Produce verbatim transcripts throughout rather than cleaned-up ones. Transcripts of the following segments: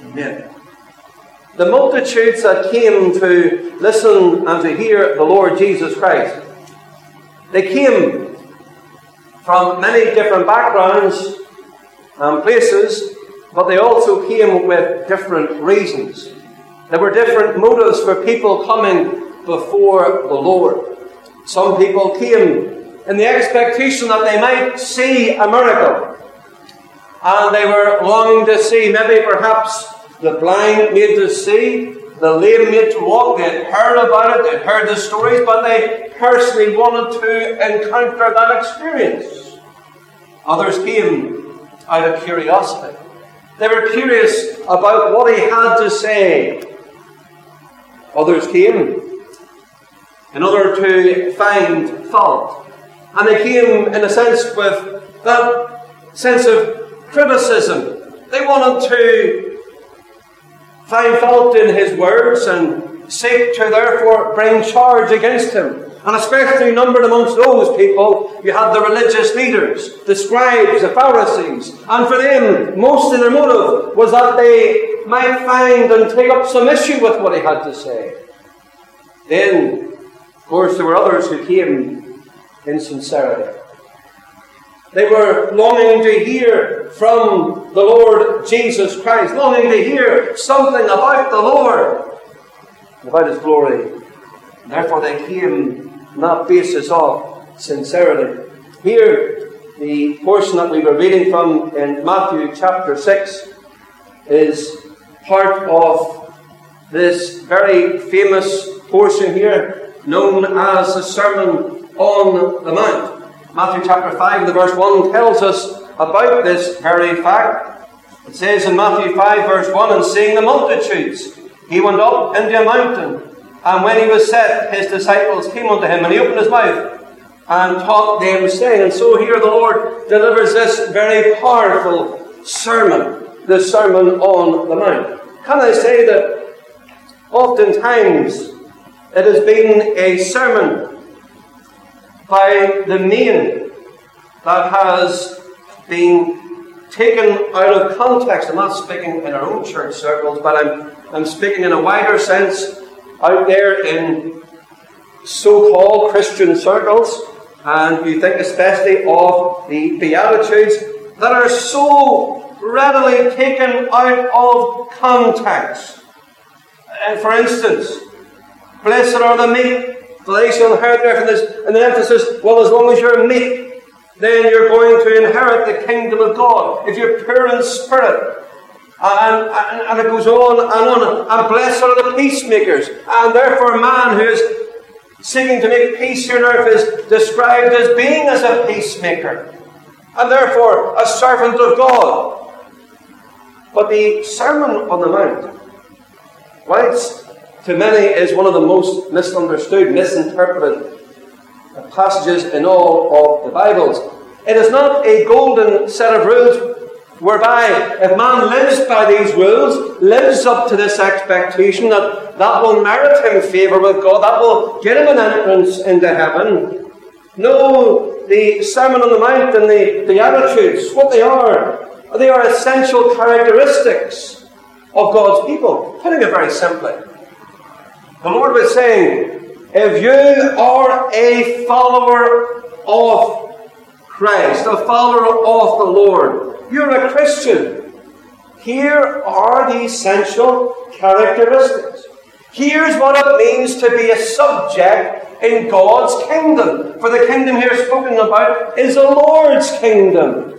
Amen. The multitudes that came to listen and to hear the Lord Jesus Christ, they came from many different backgrounds and places, but they also came with different reasons. There were different motives for people coming before the Lord. Some people came in the expectation that they might see a miracle. And they were longing to see, maybe perhaps the blind made to see, the lame made to walk. They had heard about it, they'd heard the stories, but they personally wanted to encounter that experience. Others came out of curiosity. They were curious about what he had to say. Others came in order to find fault. And they came, in a sense, with that sense of criticism. They wanted to find fault in his words and seek to therefore bring charge against him. And especially numbered amongst those people, you had the religious leaders, the scribes, the Pharisees. And for them, most of their motive was that they might find and take up some issue with what he had to say. Then, of course, there were others who came in sincerity. They were longing to hear from the Lord Jesus Christ, longing to hear something about the Lord, about his glory. And therefore they came on that basis of sincerity. Here, the portion that we were reading from in Matthew chapter six is part of this very famous portion here, known as the Sermon on the Mount. Matthew chapter five, the verse one tells us about this very fact. It says in Matthew five, verse one, and seeing the multitudes, he went up into a mountain. And when he was set, his disciples came unto him, and he opened his mouth and taught them, saying. And so here the Lord delivers this very powerful sermon, the Sermon on the Mount. Can I say that oftentimes it has been a sermon by the main that has been taken out of context. I'm not speaking in our own church circles, but I'm, I'm speaking in a wider sense out there in so-called Christian circles, and you think especially of the Beatitudes that are so readily taken out of context. And for instance, blessed are the meek, for they shall inherit the earth. And the emphasis, well, as long as you're meek, then you're going to inherit the kingdom of God. If you're pure in spirit, And, and, and it goes on and on. And blessed are the peacemakers. And therefore a man who is seeking to make peace here on earth is described as being as a peacemaker. And therefore a servant of God. But the Sermon on the Mount, whilst to many is one of the most misunderstood, misinterpreted passages in all of the Bibles, it is not a golden set of rules whereby if man lives by these rules, lives up to this expectation that that will merit him favour with God, that will get him an entrance into heaven. No, the Sermon on the Mount and the Beatitudes, what they are, they are essential characteristics of God's people. Putting it very simply, the Lord was saying, if you are a follower of Christ, a follower of the Lord, you're a Christian, here are the essential characteristics. Here's what it means to be a subject in God's kingdom. For the kingdom here spoken about is the Lord's kingdom.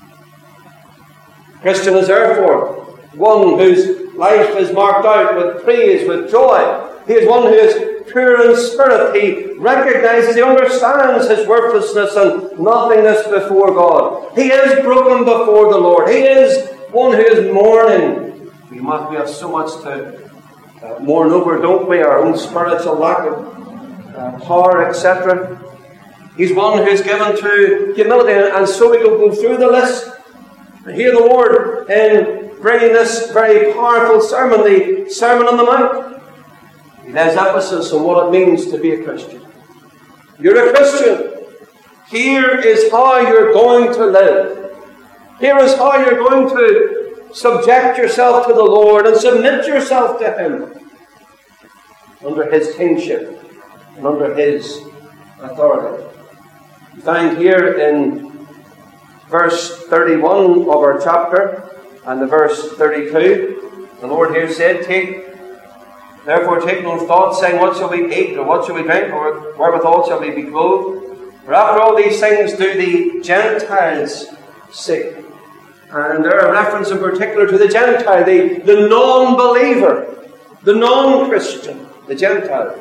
Christian is therefore one whose life is marked out with praise, with joy. He is one who is pure in spirit. He recognizes, he understands his worthlessness and nothingness before God. He is broken before the Lord. He is one who is mourning. We must, we have so much to uh, mourn over, don't we? Our own spiritual lack of uh, power, et cetera. He's one who is given to humility, and so we can go through the list and hear the Lord in bringing this very powerful sermon, the Sermon on the Mount. He lays emphasis on what it means to be a Christian. You're a Christian. Here is how you're going to live. Here is how you're going to subject yourself to the Lord and submit yourself to Him under His kingship and under His authority. We find here in verse thirty-one of our chapter and the verse thirty-two, the Lord here said, Take, therefore take no thought, saying, What shall we eat, or what shall we drink, or wherewithal shall we be clothed? For after all these things do the Gentiles seek. And there are reference in particular to the Gentile, the, the non-believer, the non-Christian, the Gentile.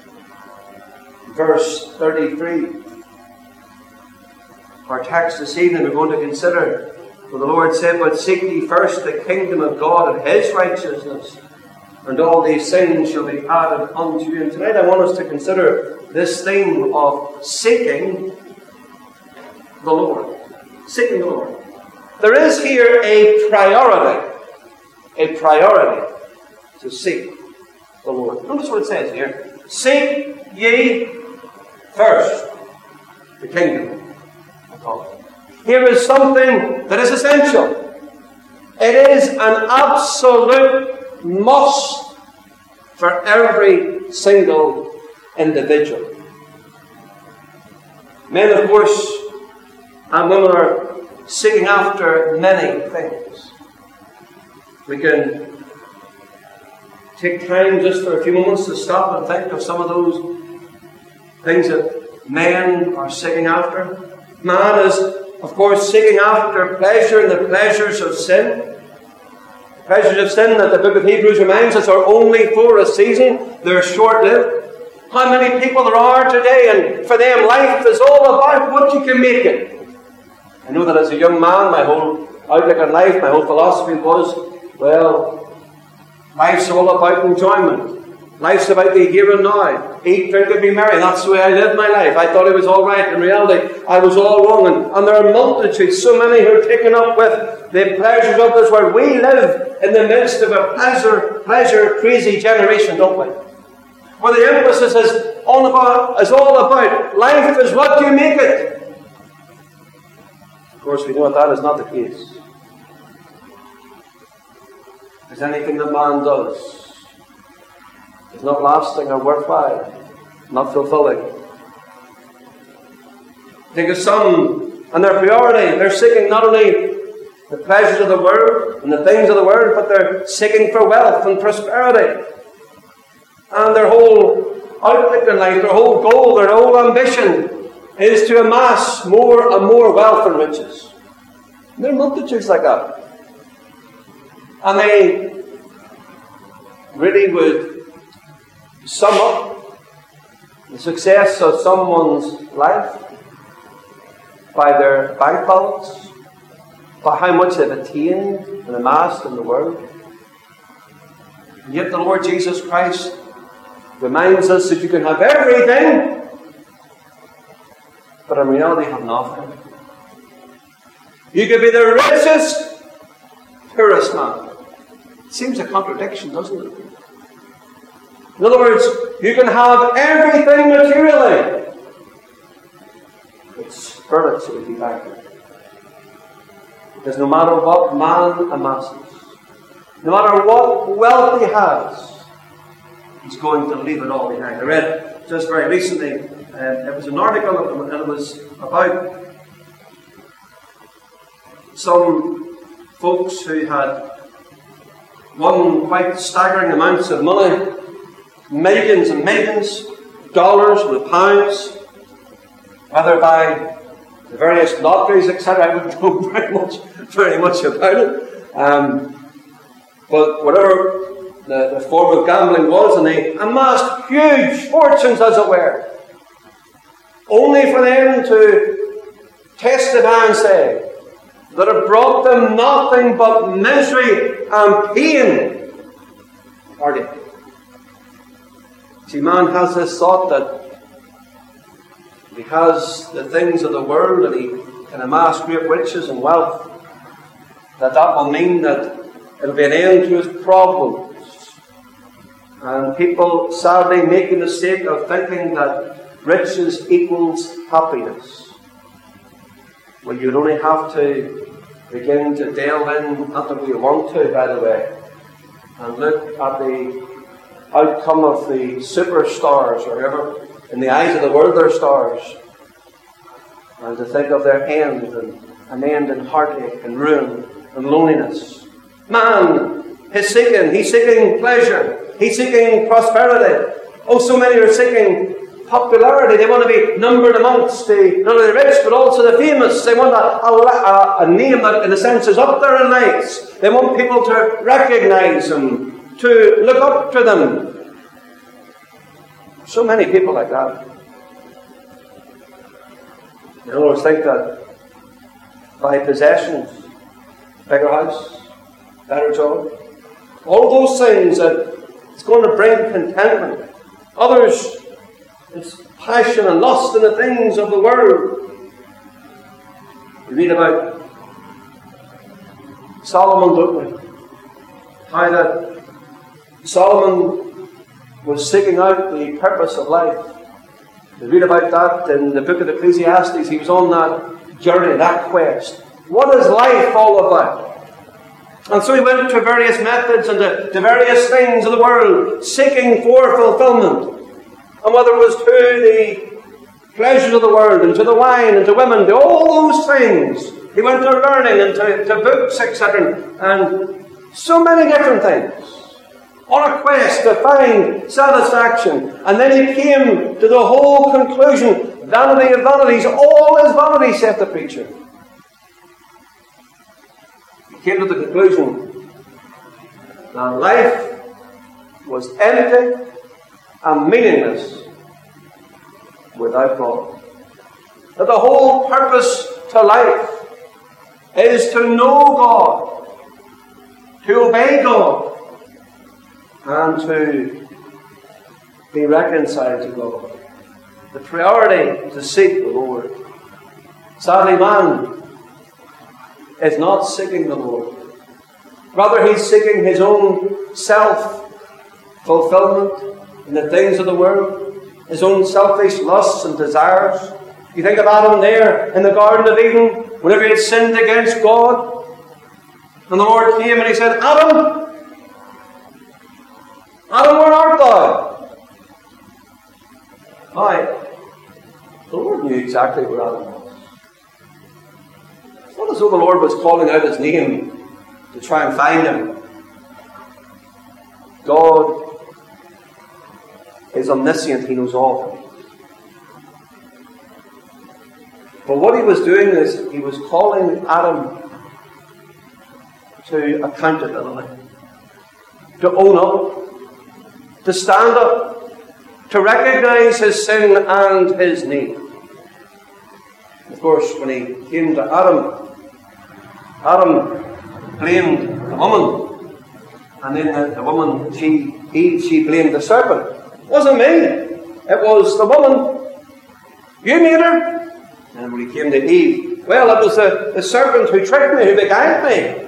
Verse thirty-three. Our text this evening we're going to consider, for the Lord said, But seek ye first the kingdom of God and His righteousness, and all these things shall be added unto you. And tonight I want us to consider this theme of seeking the Lord. Seeking the Lord. There is here a priority, a priority to seek the Lord. Notice what it says here. Seek ye first the kingdom of God. Here is something that is essential. It is an absolute must for every single individual. Men, of course, and women are seeking after many things. We can take time just for a few moments to stop and think of some of those things that men are seeking after. Man is, of course, seeking after pleasure and the pleasures of sin. The pleasures of sin that the book of Hebrews reminds us are only for a season. They're short-lived. How many people there are today, and for them life is all about what you can make it. I know that as a young man, my whole outlook on life, my whole philosophy was, well, life's all about enjoyment. Life's about the here and now. Eat, drink, and be merry. That's the way I lived my life. I thought it was all right. In reality, I was all wrong. And, and there are multitudes, so many who are taken up with the pleasures of this world. We live in the midst of a pleasure, pleasure, crazy generation, don't we? Where the emphasis is all about, is all about life is what you make it. Of course, we know that is not the case. Because anything that man does is not lasting or worthwhile, not fulfilling. Think of some, and their priority, they're seeking not only the pleasures of the world and the things of the world, but they're seeking for wealth and prosperity. And their whole outlook in life, their whole goal, their whole ambition is to amass more and more wealth and riches. And there are multitudes like that. And they really would sum up the success of someone's life by their bank balance, by how much they've attained and amassed in the world. And yet the Lord Jesus Christ reminds us that you can have everything, but in reality have nothing. You could be the richest, poorest man. It seems a contradiction, doesn't it? In other words, you can have everything materially, but spiritually be bankrupt. Because no matter what man amasses, no matter what wealth he has, he's going to leave it all behind. I read just very recently, uh, it was an article, and it was about some folks who had won quite staggering amounts of money, millions and millions of dollars and of pounds, whether by the various lotteries, et cetera. I wouldn't know very much, very much about it. Um, but whatever the, the form of gambling was, and they amassed huge fortunes, as it were, only for them to testify and say that it brought them nothing but misery and pain or death. See, man has this thought that because the things of the world, that he can amass great riches and wealth, that that will mean that it'll be an end to his problems. And people sadly make the mistake of thinking that riches equals happiness. Well, you'd only have to begin to delve in, not that we want to, by the way, and look at the outcome of the superstars, or whatever, in the eyes of the world they're stars, and to think of their end, and an end in heartache and ruin and loneliness. Man is seeking, he's seeking pleasure, he's seeking prosperity. Oh, so many are seeking popularity. They want to be numbered amongst the, not only the rich, but also the famous. They want a, a, a name that, in a sense, is up there in lights. They want people to recognize them, to look up to them. So many people like that. I always think that by possessions, bigger house, better job, all those things that it's going to bring contentment. Others, it's passion and lust in the things of the world. We read about Solomon, don't we? How that Solomon was seeking out the purpose of life. We read about that in the book of Ecclesiastes. He was on that journey, that quest. What is life all about? And so he went to various methods and to, to various things of the world, seeking for fulfillment. And whether it was to the pleasures of the world, and to the wine, and to women, to all those things. He went to learning, and to, to books, et cetera, and so many different things. On a quest to find satisfaction. And then he came to the whole conclusion, vanity of vanities, all is vanity, saith the preacher. He came to the conclusion that life was empty and meaningless without God. That the whole purpose to life is to know God, to obey God, and to be reconciled to God. The priority is to seek the Lord. Sadly, man is not seeking the Lord. Rather, he's seeking his own self-fulfillment in the things of the world, his own selfish lusts and desires. You think of Adam there in the Garden of Eden, whenever he had sinned against God, and the Lord came and he said, Adam, Adam, where art thou? Why? The Lord knew exactly where Adam was. It's not as though the Lord was calling out his name to try and find him. God is omniscient, he knows all things. But what he was doing is he was calling Adam to accountability, to own up, to stand up, to recognize his sin and his need. Of course, when he came to Adam, Adam blamed the woman, and then the, the woman, she, he, she blamed the serpent. It wasn't me, it was the woman. You made her. And when he came to Eve, well, it was the, the serpent who tricked me, who beguiled me.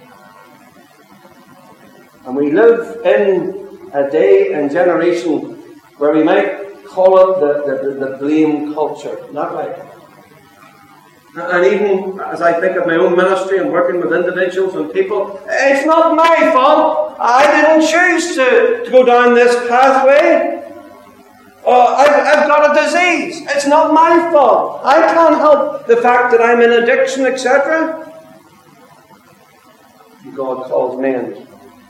And we live in a day and generation where we might call it the, the, the blame culture. Not right. And even as I think of my own ministry and working with individuals and people, it's not my fault. I didn't choose to, to go down this pathway. Uh, I've, I've got a disease. It's not my fault. I can't help the fact that I'm in addiction, et cetera. God calls men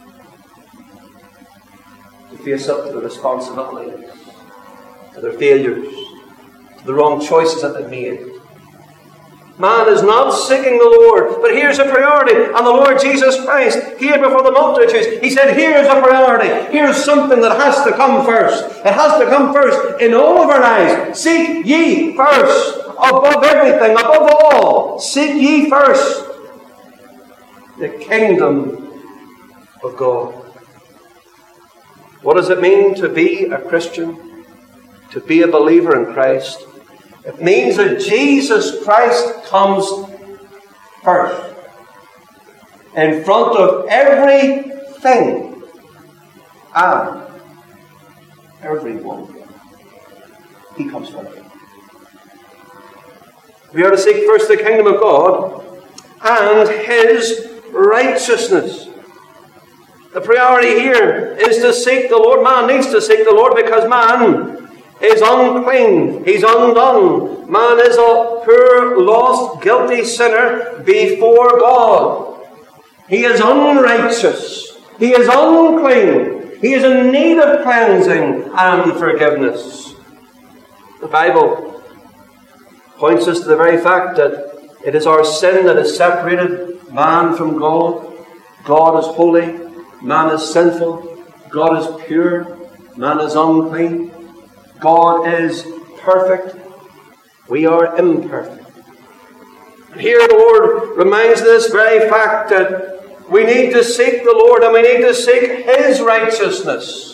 to face up to the responsibilities, to their failures, to the wrong choices that they've made. Man is not seeking the Lord, but here's a priority. And the Lord Jesus Christ, here before the multitudes, he said, here's a priority. Here's something that has to come first. It has to come first in all of our lives. Seek ye first, above everything, above all. Seek ye first the kingdom of God. What does it mean to be a Christian? To be a believer in Christ? It means that Jesus Christ comes first. In front of everything and everyone. He comes first. We are to seek first the kingdom of God and His righteousness. The priority here is to seek the Lord. Man needs to seek the Lord because man is unclean. He's undone. Man is a poor, lost, guilty sinner before God. He is unrighteous. He is unclean. He is in need of cleansing and forgiveness. The Bible points us to the very fact that it is our sin that has separated man from God. God is holy. Man is sinful. God is pure. Man is unclean. God is perfect. We are imperfect. Here the Lord reminds this very fact that we need to seek the Lord and we need to seek His righteousness.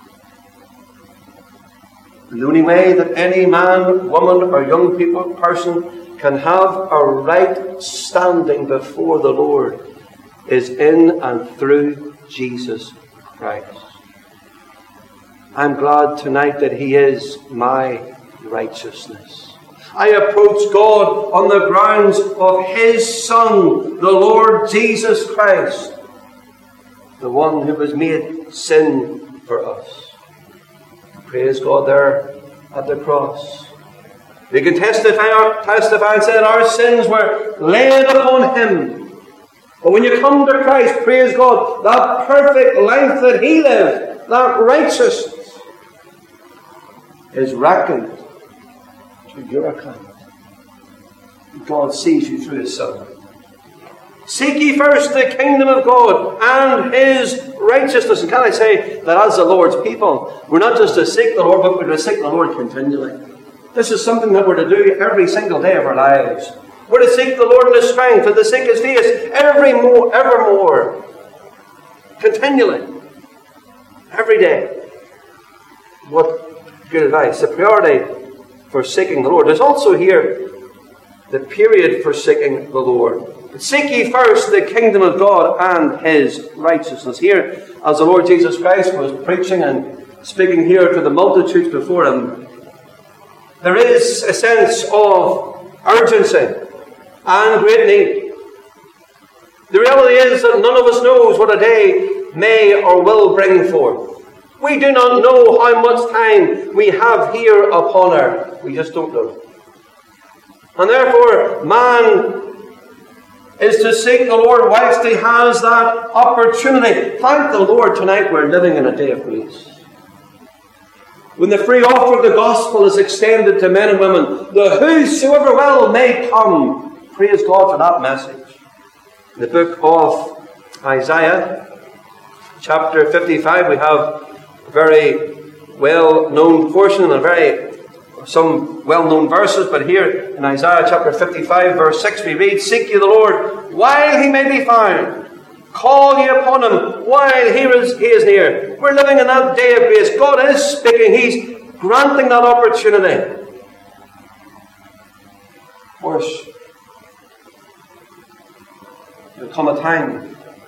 And the only way that any man, woman, or young people, person can have a right standing before the Lord is in and through Jesus Christ. I'm glad tonight that He is my righteousness. I approach God on the grounds of His Son, the Lord Jesus Christ, the one who was made sin for us. Praise God there at the cross. We can testify, testify and say that our sins were laid upon Him. But when you come to Christ, praise God, that perfect life that He lived, that righteousness, is reckoned to your account. God sees you through His Son. Seek ye first the kingdom of God and His righteousness. And can I say that as the Lord's people, we're not just to seek the Lord, but we're to seek the Lord continually. This is something that we're to do every single day of our lives. We're to seek the Lord in His strength and to seek His face every more, evermore, continually, every day. What good advice! The priority for seeking the Lord. There's also here the period for seeking the Lord. Seek ye first the kingdom of God and His righteousness. Here, as the Lord Jesus Christ was preaching and speaking here to the multitudes before Him, there is a sense of urgency and great need. The reality is that none of us knows what a day may or will bring forth. We do not know how much time we have here upon earth. We just don't know. And therefore, man is to seek the Lord whilst he has that opportunity. Thank the Lord tonight we're living in a day of grace. When the free offer of the gospel is extended to men and women, the whosoever will may come. Praise God for that message. In the book of Isaiah, chapter fifty-five, we have a very well-known portion and a very some well-known verses, but here in Isaiah chapter fifty-five, verse six, we read, Seek ye the Lord while He may be found. Call ye upon Him while He is, he is near. We're living in that day of grace. God is speaking. He's granting that opportunity. Of course, there will come a time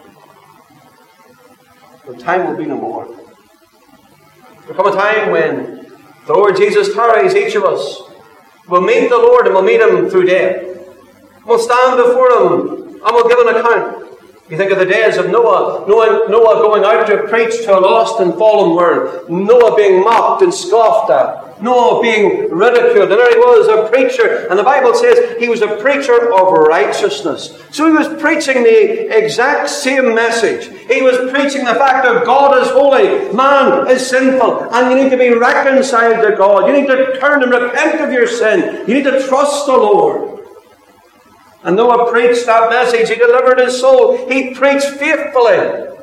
when time will be no more. There will come a time when the Lord Jesus tarries, each of us will meet the Lord and will meet Him through death. We'll stand before Him and we'll give an account. You think of the days of Noah, Noah, Noah going out to preach to a lost and fallen world. Noah being mocked and scoffed at. Noah being ridiculed. And there he was, a preacher. And the Bible says he was a preacher of righteousness. So he was preaching the exact same message. He was preaching the fact that God is holy, man is sinful, and you need to be reconciled to God. You need to turn and repent of your sin. You need to trust the Lord. And Noah preached that message. He delivered his soul. He preached faithfully.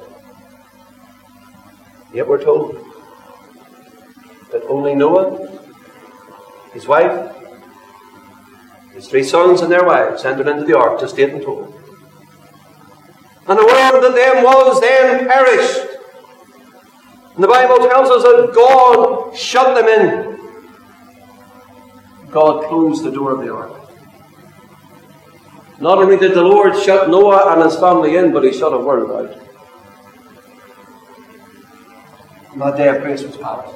Yet we're told that only Noah, his wife, his three sons and their wives entered into the ark, just eight in total. And the world that then was then perished. And the Bible tells us that God shut them in. God closed the door of the ark. Not only did the Lord shut Noah and his family in, but He shut a world out. And that day of grace was past.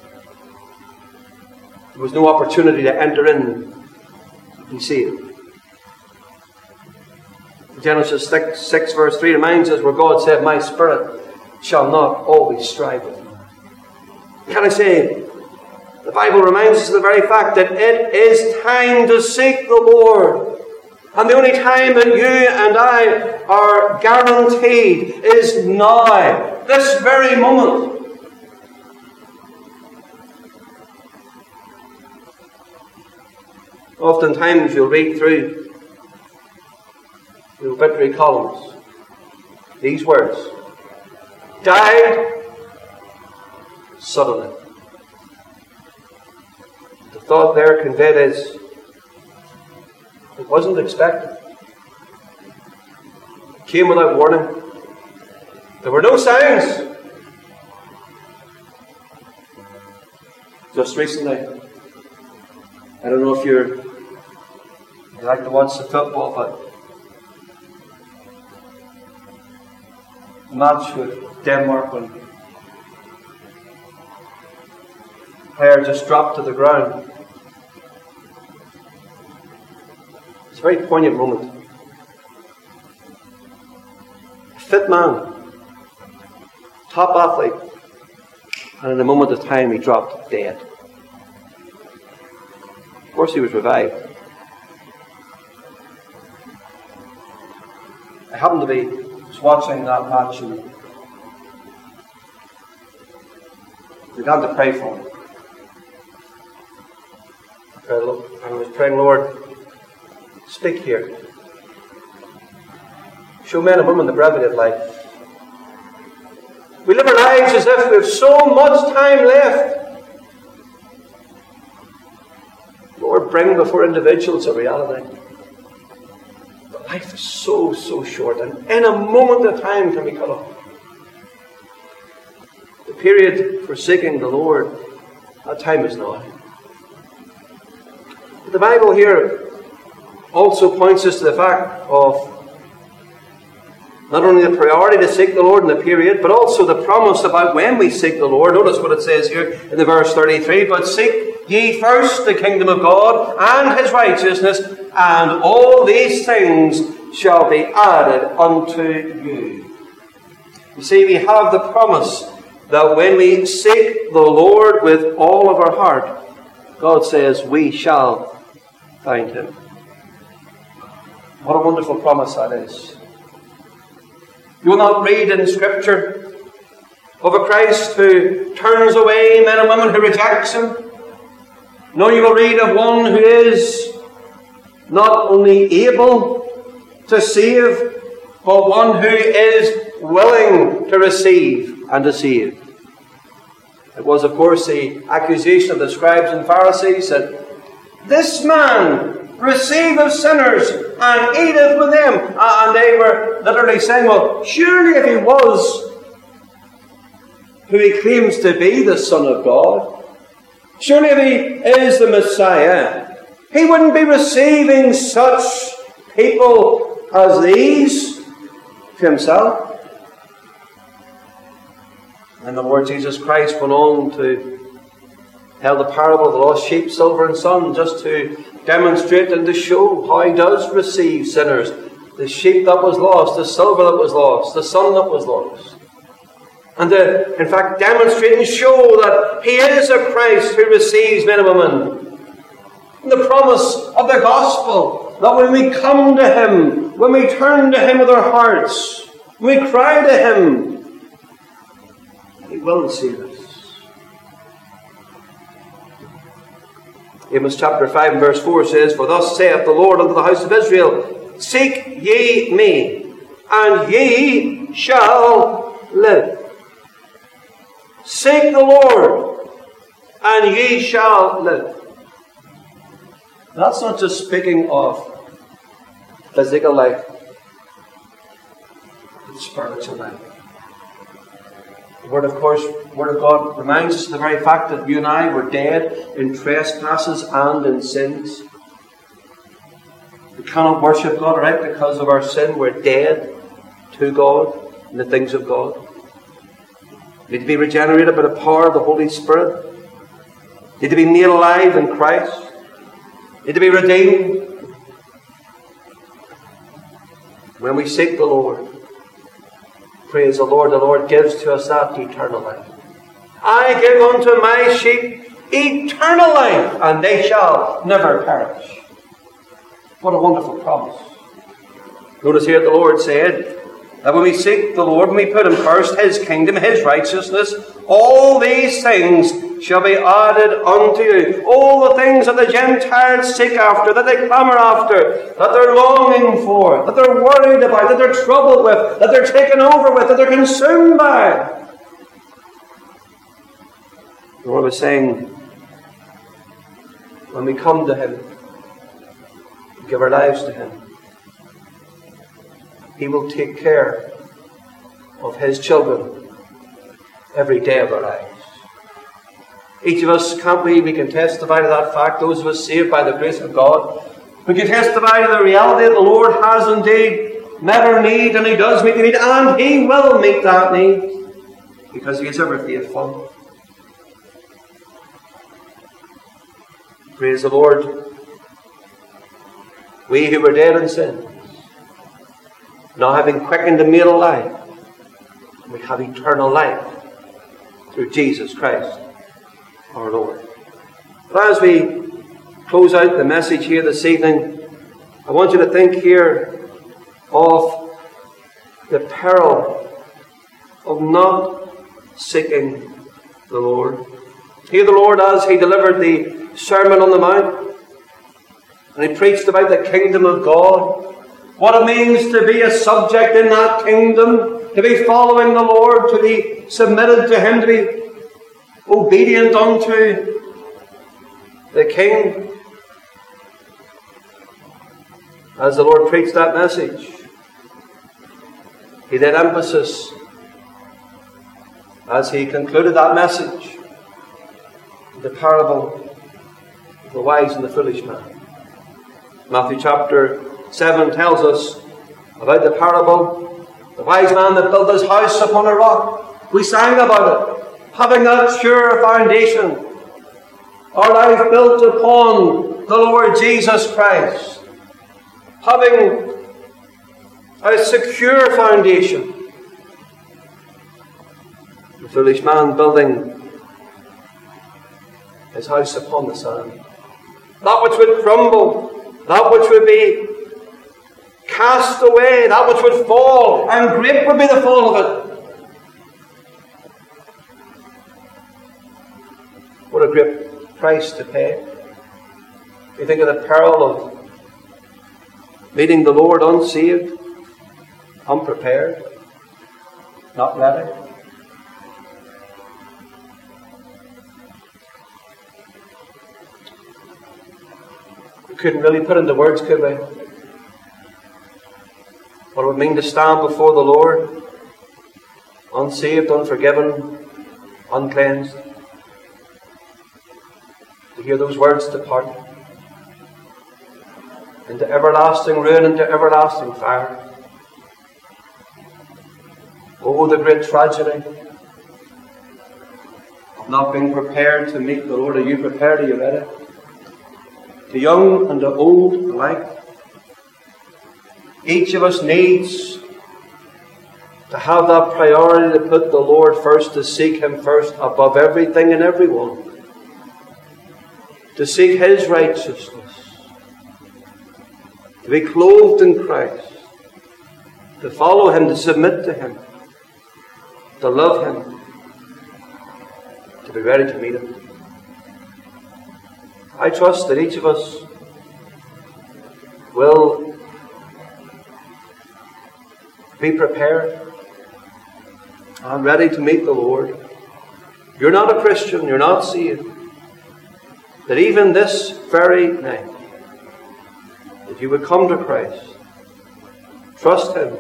There was no opportunity to enter in and be saved. Genesis six, six verse three reminds us where God said, my spirit shall not always strive with man. Can I say, the Bible reminds us of the very fact that it is time to seek the Lord. And the only time that you and I are guaranteed is now, this very moment. Oftentimes you'll read through the obituary columns these words: died suddenly. The thought there conveyed is, it wasn't expected. It came without warning. There were no signs. Just recently, I don't know if you're you like to watch the football, but the match with Denmark when the player just dropped to the ground. It's a very poignant moment. A fit man, top athlete, and in a moment of time he dropped dead. Of course he was revived. I happened to be was watching that match and began to pray for him. I was praying, Lord, speak here. Show men and women the brevity of life. We live our lives as if we have so much time left. Lord, bring before individuals a reality. But life is so, so short, and in a moment of time can be cut off. The period for seeking the Lord, that time is now. But the Bible here also points us to the fact of not only the priority to seek the Lord in the period, but also the promise about when we seek the Lord. Notice what it says here in the verse thirty-three. But seek ye first the kingdom of God and his righteousness, and all these things shall be added unto you. You see, we have the promise that when we seek the Lord with all of our heart, God says we shall find him. What a wonderful promise that is. You will not read in Scripture of a Christ who turns away men and women who rejects him. No, you will read of one who is not only able to save, but one who is willing to receive and to save. It was, of course, the accusation of the scribes and Pharisees that this man receiveth sinners and eateth with them. And they were literally saying, well, surely if he was who he claims to be, the Son of God, surely if he is the Messiah, he wouldn't be receiving such people as these to himself. And the Lord Jesus Christ went on to tell the parable of the lost sheep, silver and son, just to demonstrate and to show how he does receive sinners. The sheep that was lost, the silver that was lost, the son that was lost. And to, in fact, demonstrate and show that he is a Christ who receives men and women. And the promise of the gospel, that when we come to him, when we turn to him with our hearts, when we cry to him, he will save us. Amos chapter five and verse four says, for thus saith the Lord unto the house of Israel, seek ye me, and ye shall live. Seek the Lord, and ye shall live. That's not just speaking of physical life, it's spiritual life. The Word, of course, the Word of God reminds us of the very fact that you and I were dead in trespasses and in sins. We cannot worship God right because of our sin. We're dead to God and the things of God. We need to be regenerated by the power of the Holy Spirit. We need to be made alive in Christ. We need to be redeemed. When we seek the Lord, praise the Lord, the Lord gives to us that eternal life. I give unto my sheep eternal life, and they shall never perish. What a wonderful promise. Notice here the Lord said that when we seek the Lord, when we put Him first, His kingdom, His righteousness, all these things shall be added unto you. All the things that the Gentiles seek after, that they clamour after, that they're longing for, that they're worried about, that they're troubled with, that they're taken over with, that they're consumed by. The Lord was saying, when we come to Him, give our lives to Him, He will take care of His children every day of our lives. Each of us, can't we, we can testify to that fact, those of us saved by the grace of God. We can testify to the reality that the Lord has indeed met our need, and He does meet the need, and He will meet that need, because He is ever faithful. Praise the Lord. We who were dead in sin, now having quickened and made alive, we have eternal life through Jesus Christ our Lord. But as we close out the message here this evening, I want you to think here of the peril of not seeking the Lord. Here the Lord, as He delivered the Sermon on the Mount, and He preached about the kingdom of God, what it means to be a subject in that kingdom, to be following the Lord, to be submitted to Him, to be obedient unto the King. As the Lord preached that message, He did emphasis, as He concluded that message, the parable of the wise and the foolish man. Matthew chapter seven tells us about the parable, the wise man that built his house upon a rock. We sang about it. Having that sure foundation, our life built upon the Lord Jesus Christ. Having a secure foundation. The foolish man building his house upon the sand. That which would crumble, that which would be cast away, that which would fall, and great would be the fall of it. What a great price to pay. You think of the peril of meeting the Lord unsaved, unprepared, not ready. We couldn't really put into words, could we? What it would mean to stand before the Lord, unsaved, unforgiven, uncleansed. To hear those words depart into everlasting ruin, into everlasting fire. Oh, the great tragedy of not being prepared to meet the Lord. Are you prepared? Are you ready? The young and the old alike. Each of us needs to have that priority to put the Lord first, to seek Him first above everything and everyone. To seek His righteousness. To be clothed in Christ. To follow Him, to submit to Him. To love Him. To be ready to meet Him. I trust that each of us will be prepared and ready to meet the Lord. You're not a Christian, you're not saved. That even this very night, if you would come to Christ, trust Him,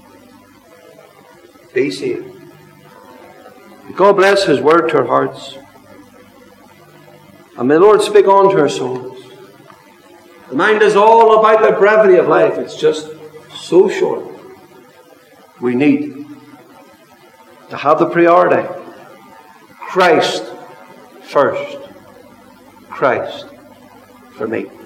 be saved. God bless His word to our hearts. And may the Lord speak on to our souls. The mind is all about the brevity of life. It's just so short. We need to have the priority. Christ first. Christ for me.